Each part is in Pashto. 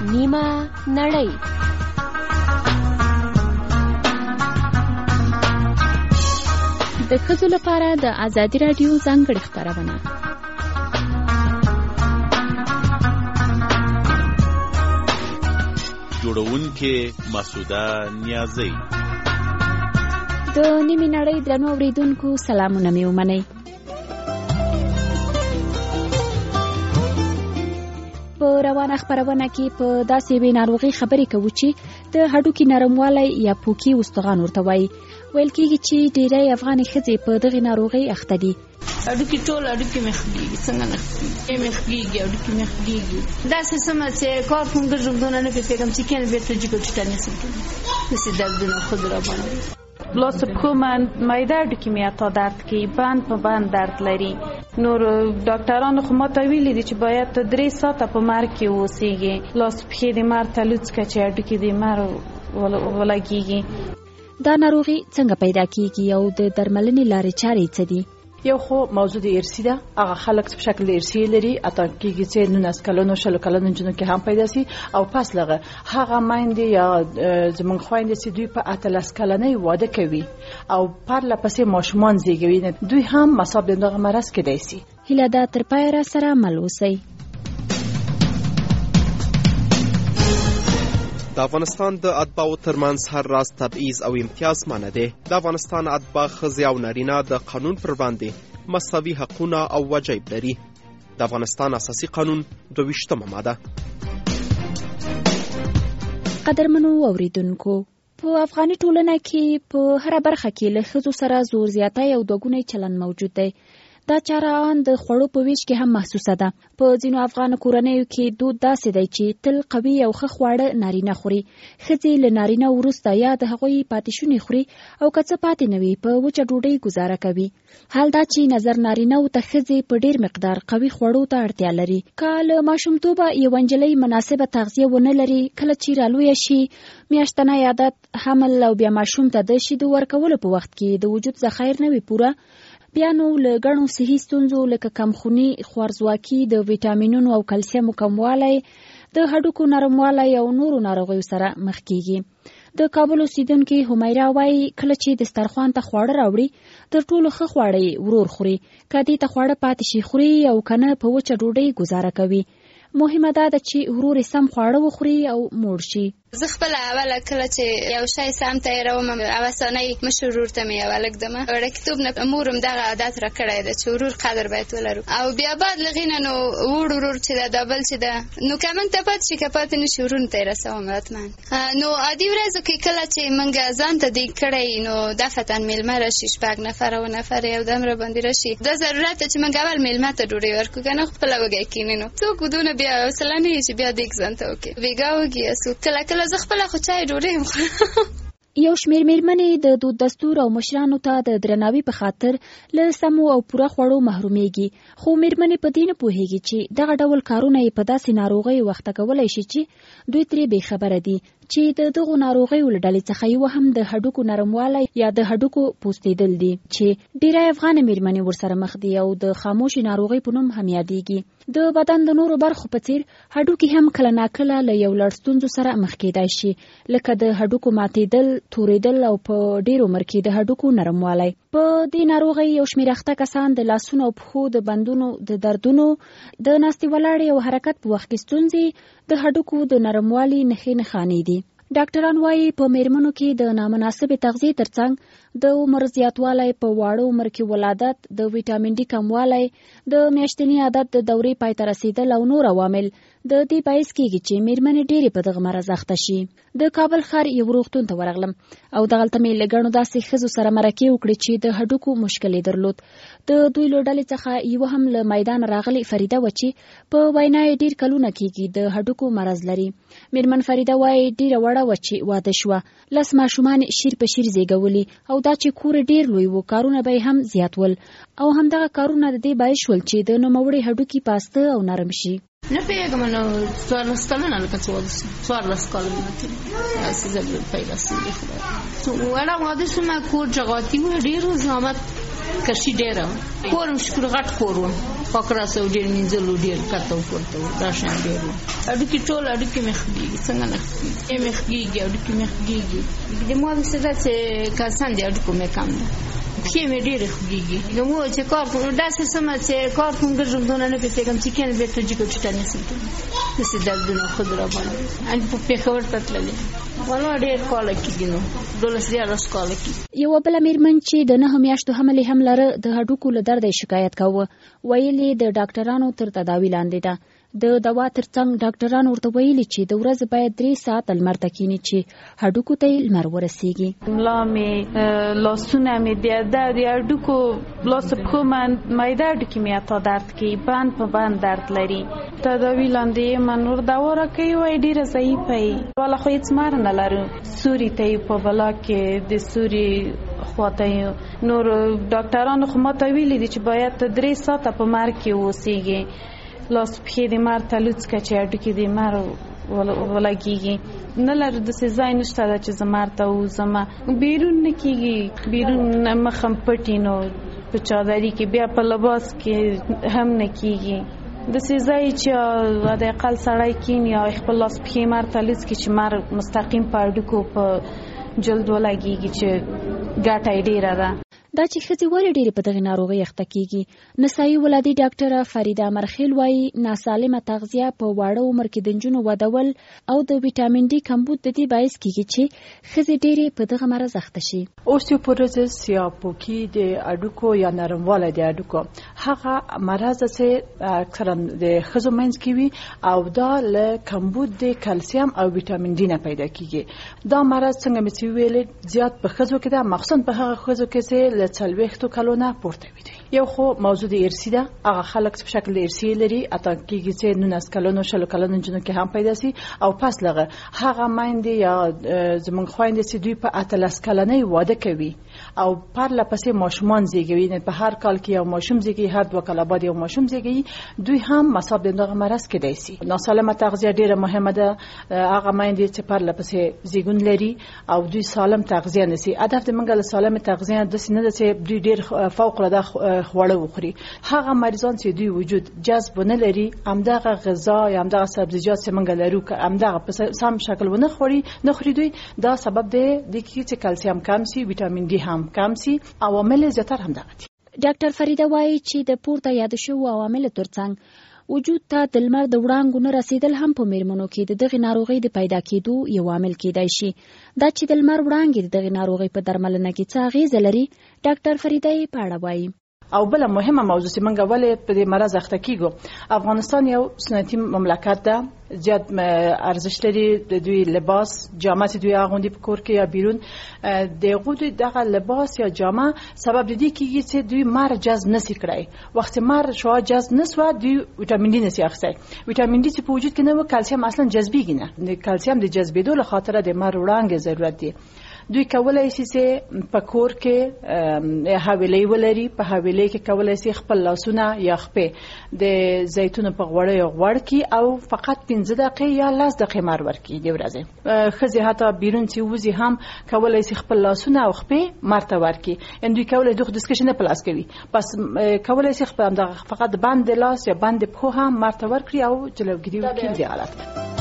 نیمه نړۍ. د ښځو لپاره د ازادي راډیو ځانګړې خپرونه. جوړونکې مسعوده نیازی. د نیمې نړۍ درنو اوریدونکو سلامونه مې ومنئ. په روانه خپرونه کې په داسې یوې ناروغۍ خبرې کوو چې د هډوکي نرموالی یا پوکي استخوان ورته وایي. ویل کېږي چې ډېری افغاني ښځې په دغې ناروغۍ اخته دي. هډوکي ټول هډوکي مې خوږېږي. څنګه نه خوږېږي؟ مې خوږېږي، هډوکي مې خوږېږي. داسې سمه چې کار کوم ګرځم دونه نه پوهېږم چې کله بېرته جګو ټیټانس کوي. داسې دردونه خود را باندې لاس پښو معده هډوکي مې اتا درد کوي، بند په بند درد لري. نور ډاکټرانو خو ماته ویلي دي چې باید ته 3 ساعته په مرګ کې اوسېږي. لاس پښې دې مر ته لوڅ کړه چې هډوکي دې مر ولګېږي. دا ناروغي څنګه پیدا کیږي او د درملنې لارې چارې څه دي؟ یو خو موضوع د ارثي ده. هغه خلک په شکل ارثي لري، اته کېږي چې 19 کلونو 20 کلونو جنو کې هم پیدا سي. او پس لغه هغه مایندې یا زمونږ خويندې چې دوی په 18 کلنۍ واده کوي او پر لپسې ماشومان زیږوي، دوی هم مصاب دغه مرض کېدای سي. هیله ده تر پای را سره مل اوسئ. د افغانستان د اتباعو ترمنځ هر راز تبعیض او امتیاز منع دی. د افغانستان اتباع ښځې او نارینه د قانون پر وړاندې مساوي حقونه او وجایب لري. د افغانستان اساسي قانون 22مه ماده. قدرمنو اوریدونکو، په افغاني ټولنه کې په هر برخه کې له ښځو سره زور زیاتی او دوګونی چلن موجود دی. دا چاره د خوړو په ویش کې هم محسوسه ده. په ځینو افغان کورنیو کې دود داسې دی چې تل قوي او ښه خواړه نارینه خوري. ښځې له نارینه وروسته یا د هغوی پاتې شونې خوري او که څه پاتې نه وي په وچه ډوډۍ ګزاره کوي. حال دا چې نظر نارینه‌و ته ښځې په ډېر مقدار قوي خوړو ته اړتیا لري. که له ماشومتوبه یوه نجلۍ مناسبه تغذیه ونه لري، کله چې رالویه شي، میاشتنی عادت، حمل او بیا ماشوم ته د شیدو ورکولو په وخت کې د وجود ذخایر نه وي پوره، بیا نو له ګڼو صحي ستونزو لکه کمخوني، خوارځواکي، د ویټامینونو او کلسیم کموالی، د هډوکو نرموالی او نورو ناروغیو سره مخ کیږي. د کابل اوسیدونکې همیرا وایي کله چې دسترخوان ته خواړه راوړي تر ټولو ښه خواړه ورور خوري. که دې ته خواړه پاتې شي خوري او که نه په وچه ډوډۍ ګزاره کوي. مهمه ده چې ورور سم خواړه وخوري او موړ شي. زه خپل اوله کله چې یو شی سم تیاروم اوسنۍ مشر ورور ته مې اولګدمه وړکتوب نه مورم دغه عادت را کړی ده چې ورور قدر باید ولرو. او بیا بعد لغینه نو ورور چې دا دبل چې ده نو کمن ته پات شي کپات نشي ورون ته رسوم راتمن. نو عادي ورځو کې کله چې منګه ځان ته دی کړی نو دفتن میلمه راشي، شپږ نفر او نفر یو دم را باندې راشي. دا ضرورت چې منګه اول میلمه ته ډوډۍ ورکو کنه خپل وګی کینې نو څوک ودونه بیا وسلانه چې بیا دیګ ځان ته وکي ویګاوږي اسو کله زه خپل خو چای ډوډۍ مخورم. یو شمېر میرمنې د دود دستور او مشرانو ته د درناوي په خاطر له سمو او پوره خوړو محرومیږي. خو میرمنې په دې نه پوهېږي چې دغه ډول کارونه یې په داسې ناروغیو وخته کولی شي چې دوی ترې بې خبره دي، چې د دغو ناروغیو له ډلې څخه یوه هم د هډوکو نرموالی یا د هډوکو پوستېدل دي، چې ډېری افغانې میرمنې ورسره مخ دي او د خاموشي ناروغۍ په نوم هم یادېږي. د بدن د نورو برخو په څیر هډوکي هم کله ناکله له یو لړ ستونزو سره مخ کېدای شي، لکه د هډوکو ماتېدل، تورېدل او په ډېر عمر کې د هډوکو نرموالی. په دې ناروغۍ یو شمېر اخته کسان د لاسونو او پښو د بندونو د دردونو، د ناستې ولاړې او حرکت په وخت کې ستونزې، د هډوکو د نرموالي نښې نښانې دي. ډاکټران وایي په میرمنو کې د نامناسبې تغذیې ترڅنګ د عمر زیاتوالی، په واړه عمر کې ولادت، د ویټامین ډي کموالی، د میاشتني عادت د دورې پای ته رسیدل او نور عوامل د دې باعث کېږي چې میرمنې ډېرې په دغه مرض اخته شي. د کابل ښار یو روغتون ته ورغلم او دغلته مې له ګڼو داسې ښځو سره مرکې وکړې چې د هډوکو مشکل یې درلود. د دوی له ډلې څخه یوه هم له میدان راغلې فریده وه چې په وینا یې ډېر کلونه کېږي د هډوکو مرض لري. میرمن فریده وایي ډېره وړه وه چې واده شوه، 10 ماشومان شیر په شیر زیږولي او دا چې کور ډېر لوی و، کارونه به یې هم زیات ول او همدغه کارونه د دې باعث شول چې د نوموړي هډوکي پاسته او نرم شي. نه پیږم نو 14 کلونه لکه 14 کلونه تاسو زه پیدا سم دي خو ولا واده سم کور جغاتی و ډیر زحمت کشي ډېره کور هم شکر غټ کور و پاکراسه ډېر مینځلو ډېر کته ورته دا شان ډېر اډوکي ټول اډوکي مې خېږي څنګه نه مې خېږي اډوکي مې خېږي د مو هم څه چې کسان دي اډوکو مې کم ده پښې مې ډېرې خوږېږي مو چې کار کوم داسې سمه چې کار کوم ګرځم دونه نه پوهېږم چې کله بېرته جګو ټیټه نسم داسې دردونه خود را باندې ان په پېښور ته تللې والله ډېر کاله کېږي نو 12 کاله کېږي یوه بله مېرمن چې د 9 میاشتو حملې هم لره د هډوکو له درده شکایت کاوه ویلې د ډاکټرانو تر تداوي لاندې ده د دوا ترڅنګ ډاکټرانو ورته ویلي چې د ورځې باید 3 ساعته لمر ته کښېني چې هډوکو ته یې لمر ورسیږي. ملا مې لاسونه مې د هډوکو لاس پښو معده هډوکي مې اته درد کوي بند په بند درد لري تداوي لاندې من ور دوا راکوي وایي ډېره ضعیفه یې والا خو هېڅ مار نه لرو سوري ته یې په بلا کې د سوري خواته نور ډاکټرانو خو ماته ویلي دي چې باید 3 ساعته په مرګ کې اوسېږي لاس پښې د مار ته لوڅکه چې هډوکي د مار ولګېږي نه لرو داسې ځای نشته ده چې زه مار ته ووځم بیرون نه کېږي بیرون مخم پټي نو په چادري کې بیا په لباس کې هم نه کېږي داسې ځای چې د اقل سړی کېني او خپل لاس پښې مار ته لوڅ کړي چې مار مستقیم په هډوکو په جلد ولګېږي چې ګټه یې ډېره ده. دا چې ښځې ولې ډېرې په دغې ناروغۍ اخته کېږي نسایي ولادي ډاکټره فریده مرخیل وایي ناسالمه تغذیه په واړه عمر کې د نجونو ودول او د ویټامین ډي کمبود د دې باعث کېږي چې ښځې ډېرې په دغه مرض اخته شي. اوستیوپوروزس یا پوکي د هډوکو یا نرموالی د هډوکو هغه مرض چې اکثرا د ښځو منځ کې وي او دا له کمبود د کلسیم او ویټامین ډي نه پیدا کېږي. دا مرض څنګه مې چې ویلې زیات په ښځو کې ده مخصوصا په هغه ښځو کې چې له 40 کلونو پورته وي. یو خو موضوع د ارثي ده هغه خلک په شکل ارثي لري اته کېږي چې 19 کلونو 20 کلونو جنو کې هم پیدا سي او پس لغه هغه مایندې یا زمونږ خويندې چې دوی په 18 کلنۍ واده کوي او پر لپسې ماشومان زیږوي نه په هر کال کې یو ماشوم زیږي هر 2 کال بعد یو ماشوم زیږي دوی هم مصاب دغه مرض کېدای شي. ناسالمه تغذیه ډیره مهمه ده هغه مایندې چې پر لپسې زیږون لري او دوی سالم تغذیه نسی هدف د منګل سالم تغذیه د سینې د چې دوی ډیر فوق العاده خواړه وخوري هغه مریضان چې دوی وجود جذب نه لري همدغه غذا یا همدغه سبزیجات چې منګل لرو که همدغه په سم شکل ونه خوري دوی دا سبب دی د کې چې کلسیم کم سي ویټامین ډي هم کم سي عوامل زیاتر هم دغه دي. ډاکټر فریده وایي چې د پورته یاد شوو عوامل ترڅنګ وجود ته د لمر د وړانګو نه رسیدل هم په میرمنو کې د دغې ناروغۍ د پیدا کېدو یو عامل کېدای شي. دا چې د لمر وړانګې د دغې ناروغۍ په درملنه کې څه اغېزه لري ډاکټر فریده یې په اړه وایي. او بل مهمه موضوع چې منګه ولې په دې مرز اخته کیږو افغانستان یو سنتي مملکت ده زیات ارزښت لري د دوی لباس جامه چې دوی اغوندي په کور کې یا بیرون دغه دوی دغه لباس یا جامه سبب دي کیږي چې دوی مار جذب نسی کړای وخت مار شو جذب نسو دوی ویټامین ډي نسی اخته ویټامین ډي چې په وجود کې نه و کلسیم اصلا جذبېږي نه د کلسیم د جذبېدو لپاره د مار وړانګې ضرورت دي. دوی کولای شي چې په کور کې حویلې ولري په حویلې کې کولای شي خپل لاسونه یا خپې د زیتون په غوړې غوړ کې او فقط 15 دقیقې یا 10 دقیقې مار ورکړي دی ورځې خزي حتی بیرون چې وځي هم کولای شي خپل لاسونه او خپې مرته ورکړي ان دوی کولای دغه ډسکشن په لاس کوي بس کولای شي خپل فقط بند لاس یا بند په هم مرته ورکړي او جلوګیری وکړي دی حالت.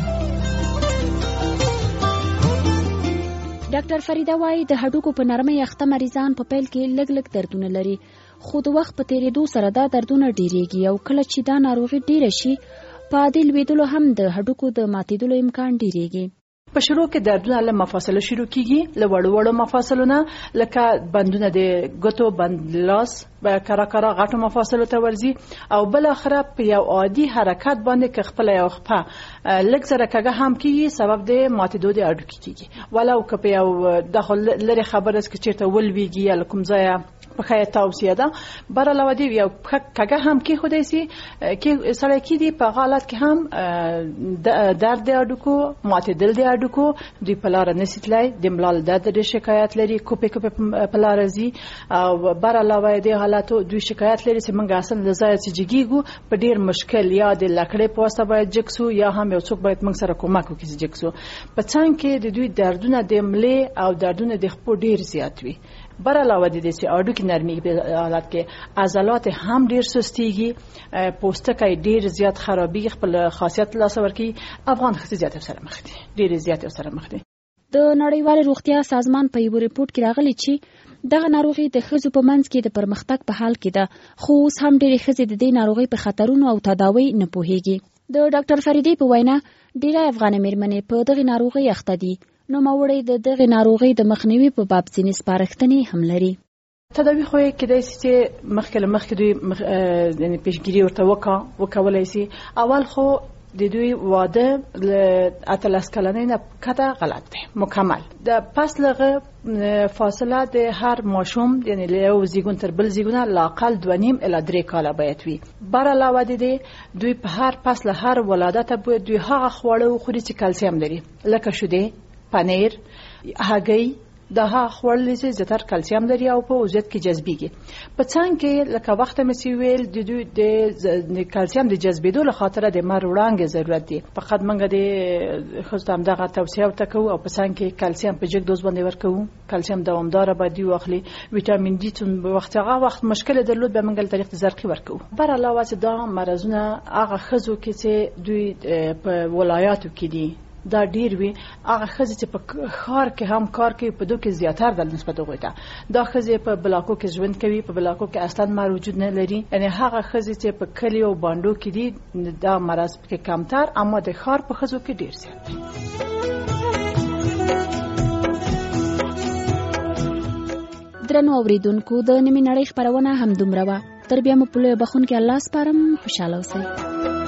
ډاکټر فریده وایي د هډوکو په نرمۍ اخته مریضان په پیل کې لږ دردونه لري خو د وخت په تیریدو سره دا دردونه ډیریږي او کله چې دا ناروغي ډیره شي په عادي لویدلو هم د هډوکو د ماتېدلو امکان ډیریږي. په شروع کې دردونه له مفاصله شروع کیږي له وړو مفاصلونه لکه بندونه د ګوتو بند لاس به کرا غټو مفاصلو ته ورځي او بل اخره په یو عادي حرکت باندې که خپل یو خپه لږ زره کګه هم کیږي سبب د ماتېدو د هډوکي کیږي ولو که په یو داخل لري خبره چې چیرته ولويږي یا کوم ځای په خیا توصیه ده بر علاوه دی یو کګه هم کې خدای سي کې سره کې دی په حالت کې هم درد د هډوکو ماتېدل د هډوکو دوی په لار نسیتلای د ملال درد د شکایت لري کوپې په لار زی او بر علاوه دی حالاتو دوی شکایت لري چې موږ اصلا د ځای چې جګیږو په ډیر مشکل یا د لکړې په واسطه باید جکسو یا هم یو څوک باید موږ سره کومک وکړي جکسو په څنګه کې د دوی دردونه د ملې او دردونه د خپو ډیر زیات وي بر علاوه د دې چې اډوکي نرمي په حالت کې عضلات هم ډیر سستيږي، پوستکی ډیر زیات خرابي، خپل خاصیت لاسه ورکي. افغان ښځې زیات سره مخ دي، ډیر زیات سره مخ دي. د نړیوال روغتیا سازمان په یو ریپورت کې راغلی چې دغه ناروغي د ښځو په منځ کې د پرمختګ په حال کې ده، خو اوس هم ډېرې ښځې د دې ناروغۍ په خطرونو او تداوی نه پوهیږي. د ډاکټر فریدې په وینا ډېری افغانې مېرمنې په دغه ناروغۍ اخته دي. نوموړی د دغه ناروغۍ د مخنیوي په باب ځینې سپارښتنې هم لري. تداوی خو یې کېدای شي چې مخکې دوی یعنې پیشګیري ورته وکولای شي. اول خو د دوی واده له 18 کلنۍ نه کته غلط دی، مکمل د پس لغه فاصله د هر ماشوم یعنی له یو زیږون تر بل زیږون لاقل 2.5 الی 3 کاله باید وي. بر علاوه د دې دوی په هر پس له هر ولادت باید دوی هغه خواړه وخوري چې کلسیم لري، لکه شیدې، پنیر، هګۍ. دا خوړل چې زیاتره کلسیم لري او په وجود کې جذبېږي. په څنګ کې لکه وخت مې سی ویل د دوی د کلسیم د جذبېدو لپاره د مر وړانګې ضرورت دی. فقط موږ د خصوصا دغه توصیه ورته کوو او په څنګ کې کلسیم په جګ دوز باندې ورکوو. کلسیم دوامدار باندې واخلي. ویټامین ډي تون وخت مشکل درلود به موږ له طریق زرقي ورکوو. بر علاوه چې دا مرزونه هغه خزو کې چې دوی په ولایاتو کې دي دا ډیر وی، هغه خزې چې په ښار کې هم کار کوي په دوی کې زیاتره د نسبت هغوی ته. دا خزې په بلاکو کې ژوند کوي، په بلاکو کې اصلا مر وجود نه لري. یعنی هغه خزې چې په کلی او باندو کې دي دا مرض کې کمتر، اما د ښار په خزو کې ډیر زیات دی. درنو اوریدونکو، د نیمې نړۍ خپرونه هم دومره وه. تر بیا مو په لویه بخون کې الله سپارم. خوشحاله اوسئ.